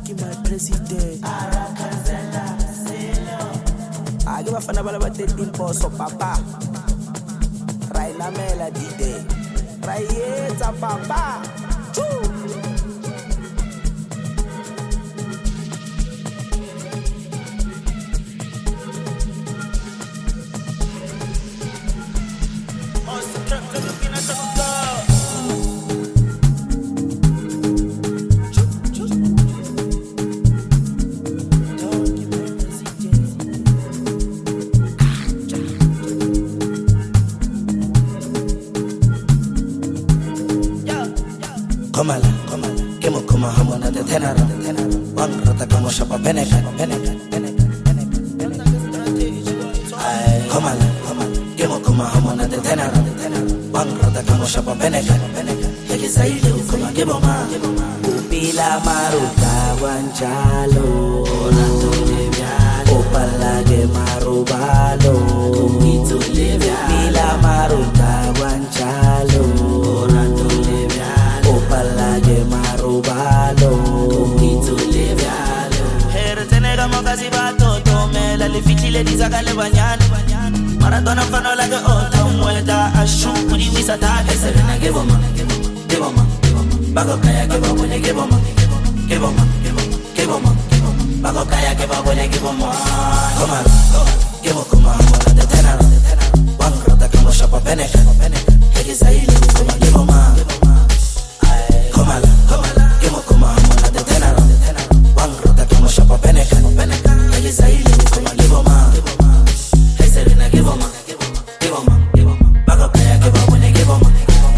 Donkey my president. Ake bafana bala ba 13 poso papa. Ra ilamela D-Day. Ra etsa papa. Choo. Komala, kemo koma hamona de tenara, wan rata kamo shapa beneka. Komala, kemo koma hamona de tenara, wan rata kamo shapa beneka. Heki zaidi ukoma kemo ma, Upila maruta wanjalo, Opala de marubalo, Upila maruta wanjalo, Opala de marubalo, Hertenega mokazi bato tomela le fitile dizakale banyane. Maradona fano la ke ota mweda ashu kuri wisata eserena geboma. Bago kaya ke babone geboma. Bago kaya ke babone geboma. Komala, kemo koma mona de tenara. Wangrota kamo shapa beneka. Heki zaili koma geboma. Komala, kemo koma mona de tenara. Wangrota kamo shapa beneka. Heki zaili koma geboma. Eserena geboma. Bago kaya ke babone geboma.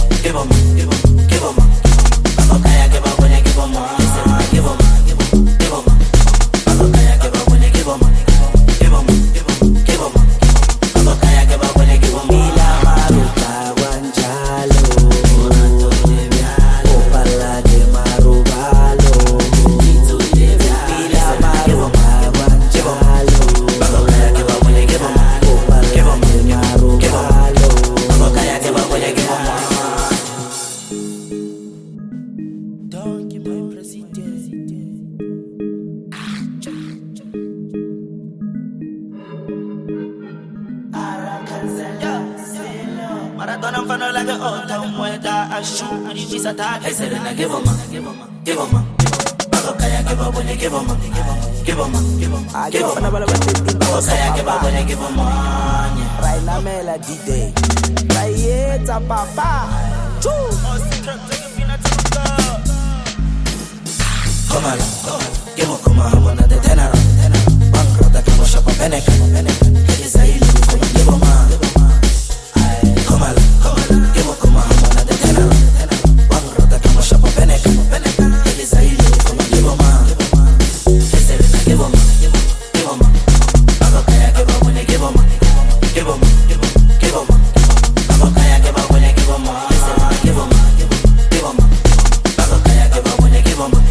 Bago kaya ke babone geboma. Bago kaya ke babone geboma. Bago kaya ke babone geboma. Upila maruta wanjalo, Opala de marubalo, Upila maruta wanjalo, Bago kaya ke babone geboma. Opala de marubalo. Bago kaya ke babone geboma. Donkey my president. Maradona mfano la ke ota mweda ashu kuri wisata eserena geboma. Bago kaya ke babone geboma. Ake bafana bala ba 13 Bago poso kaya ke papa. babone geboma. Ra ilamela D-Day. Ra etsa papa. Choo. Komala, kemo koma hamona de tenara. Wangrota kamo shapa beneka. Heki zaili koma geboma. Komala, kemo koma hamona de tenara. Wangrota kamo shapa beneka. Heki zaili koma geboma. Eserena geboma. Bago kaya ke babone geboma. Bago kaya ke babone geboma. Eserena geboma. Bago kaya ke babone geboma.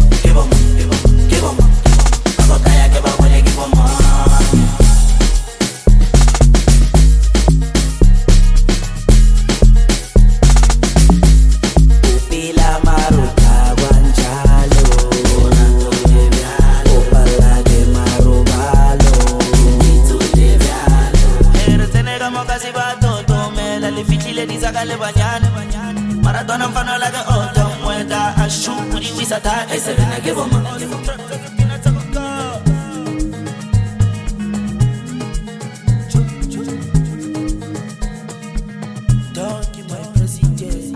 Bago kaya ke babone geboma. Upila maruta wanjalo, Opala de marubalo, Hertenega mokazi bato tomela le fitile dizakale banyane. Maradona mfano la ke ota mweda ashu kuri wisata eserena geboma. Donkey my president.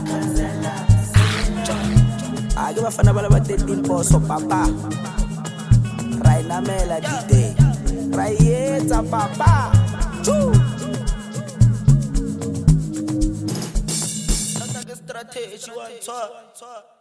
Ake bafana bala ba 13 poso papa. Ra ilamela D-Day. Ra etsa papa. Choo. Strategy one,